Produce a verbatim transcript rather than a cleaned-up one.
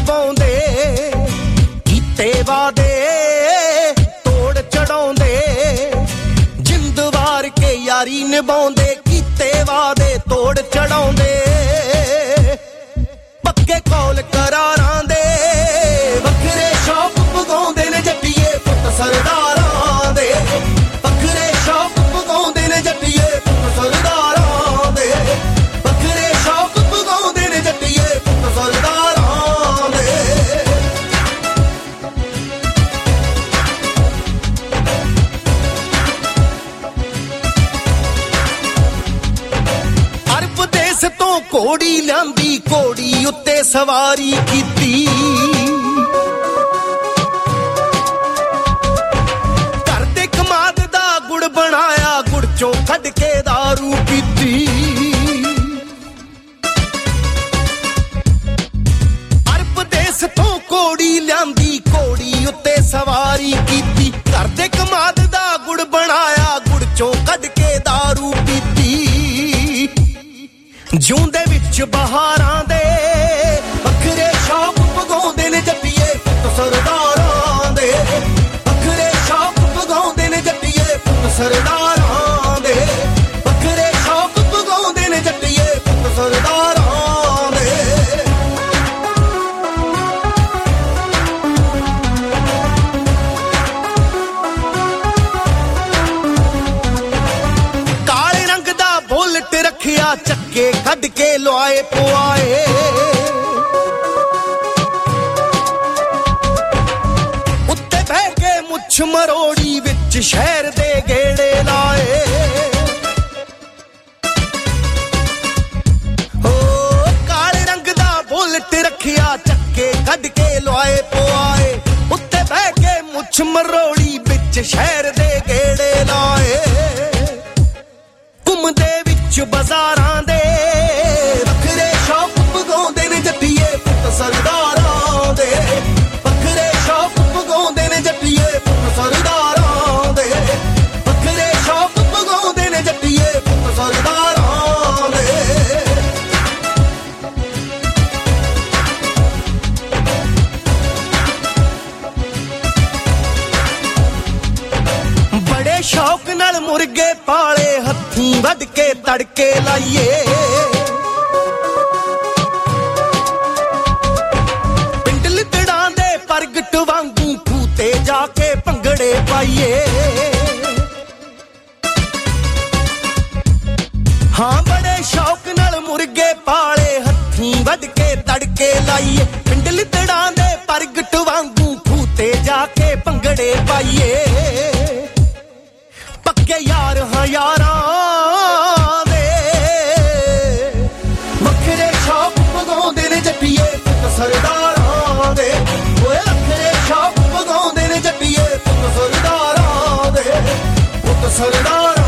ਨਿਭਾਉਂਦੇ ਕੀਤੇ ਵਾਦੇ ਤੋੜ ਚੜਾਉਂਦੇ ਜਿੰਦ ਵਾਰ ਕੇ ਯਾਰੀ ਨਿਭਾਉਂਦੇ ਕੀਤੇ ਵਾਦੇ ਤੋੜ ਚੜਾਉਂਦੇ ਪੱਕੇ ਕੌਲ ਕਰਾਰਾਂ ਦੇ ਵੱਖਰੇ ਸ਼ੌਕ ਪਗਾਉਂਦੇ ਨੇ ਜੱਟੀਏ ਪੁੱਤ ਸਰਦਾਰਾਂ ਦੇ ਵੱਖਰੇ ਸ਼ੌਕ ਪਗਾਉਂਦੇ ਨੇ ਜੱਟੀਏ ਪੁੱਤ ਸਰਦਾਰਾਂ ਦੇ ਵੱਖਰੇ ਸ਼ੌਕ ਪਗਾਉਂਦੇ ਨੇ ਜੱਟੀਏ ਪੁੱਤ ਸਰਦਾਰਾਂ ਦੇ ਅਰਬ ਦੇਸ ਤੋਂ ਘੋੜੀ ਲਿਆਂਦੀ ਘੋੜੀ ਉੱਤੇ ਸਵਾਰੀ ਕੀਤੀ ਘਰ ਦੇ ਕਮਾਦ ਦਾ ਗੁੜ ਬਣਾਇਆ ਗੁੜ ਚੋਂ ਕੱਢ ਕੇ ਦਾਰੂ ਪੀਤੀ ਅਰਬ ਦੇਸ ਤੋਂ ਘੋੜੀ ਲਿਆਂਦੀ ਘੋੜੀ ਉੱਤੇ ਸਵਾਰੀ ਕੀਤੀ ਘਰ ਦੇ ਕਮਾਦ ਦਾ ਗੁੜ ਬਣਾਇਆ ਗੁੜ ਚੋਂ ਕੱਢ ਕੇ ਦਾਰੂ ਪੀਤੀ ਜਿਉਂਦੇ ਵਿੱਚ ਬਹਾਰਾਂ ਦੇ ਵੱਖਰੇ ਸ਼ੌਕ ਪਗਾਉਂਦੇ ਨੇ ਜੱਟੀਏ ਪੁੱਤ ਸਰਦਾਰਾਂ ਦੇ ਵੱਖਰੇ ਸ਼ੌਕ ਪਗਾਉਂਦੇ ਨੇ ਜੱਟੀਏ ਪੁੱਤ ਸਰਦਾਰਾਂ ਦੇ ਵੱਖਰੇ ਸ਼ੌਕ ਪਗਾਉਂਦੇ ਨੇ ਜੱਟੀਏ ਪੁੱਤ ਸਰਦਾਰਾਂ ਦੇ ਕਾਲੇ ਰੰਗ ਦਾ ਬੁਲਟ ਰੱਖਿਆ ਚੱਕੇ ਕੱਢ ਕੇ ਲੁਆਏ ਪੁਆਏ ਉੱਤੇ ਬਹਿ ਕੇ ਮੁੱਛ ਮਰੋੜੀ ਵਿੱਚ ਸ਼ਹਿਰ ਦੇ ਗੇੜੇ ਲਾਏ ਓ ਕਾਲੇ ਰੰਗ ਦਾ ਬੁਲਟ ਰੱਖਿਆ ਚੱਕੇ ਕੱਢ ਕੇ ਲੁਆਏ ਪੁਆਏ ਉੱਤੇ ਬਹਿ ਕੇ ਮੁੱਛ ਮਰੋੜੀ ਵਿੱਚ ਸ਼ਹਿਰ ਦੇ ਗੇੜੇ ਲਾਏ ਘੁੰਮਦੇ ਵਿੱਚ ਬਾਜ਼ਾਰਾਂ ਦੇ ਵੱਖਰੇ ਸ਼ੌਕ ਪਗਾਉਂਦੇ ਨੇ ਜੱਟੀਏ ਪੁੱਤ ਸਰਦਾਰਾਂ ਦੇ ਵੱਖਰੇ ਸ਼ੌਕ ਪਗਾਉਂਦੇ ਨੇ ਜੱਟੀਏ ਪੁੱਤ ਸਰਦਾਰਾਂ ਦੇ ਵੱਖਰੇ ਸ਼ੌਕ ਪਗਾਉਂਦੇ ਨੇ ਜੱਟੀਏ ਪੁੱਤ ਸਰਦਾਰਾਂ ਦੇ ਬੜੇ ਸ਼ੌਕ ਨਾਲ ਮੁਰਗੇ ਪਾਲੇ ਹੱਥੀਂ ਵੱਢ ਕੇ ਤੜਕੇ ਲਾਈਏ ਪਿੰਡ ਲਿੱਤੜਾਂ ਦੇ ਪ੍ਰਗਟ ਵਾਂਗੂ ਖੂਤੇ ਜਾ ਕੇ ਭੰਗੜੇ ਪਾਈਏ ਹਾਂ ਬੜੇ ਸ਼ੌਕ ਨਾਲ ਮੁਰਗੇ ਪਾਲੇ ਹੱਥੀਂ ਵੱਢ ਕੇ ਤੜਕੇ ਲਾਈਏ ਪਿੰਡ ਲਿੱਤੜਾਂ ਦੇ ਪ੍ਰਗਟ ਵਾਂਗੂ ਖੂਤੇ ਜਾ ਕੇ ਭੰਗੜੇ ਪਾਈਏ ਪੱਕੇ ਯਾਰ ਹਾਂ ਯਾਰਾਂ ਦੇ ਵੱਖਰੇ ਸ਼ੌਕ ਪਗਾਉਂਦੇ ਨੇ ਜੱਟੀਏ ਪੁੱਤ ਸਰਦਾਰਾਂ ਦੇ ਓਏ ਵੱਖਰੇ ਸ਼ੌਕ ਪਗਾਉਂਦੇ ਨੇ ਜੱਟੀਏ ਪੁੱਤ ਸਰਦਾਰਾਂ ਦੇ ਪੁੱਤ ਸਰਦਾਰਾਂ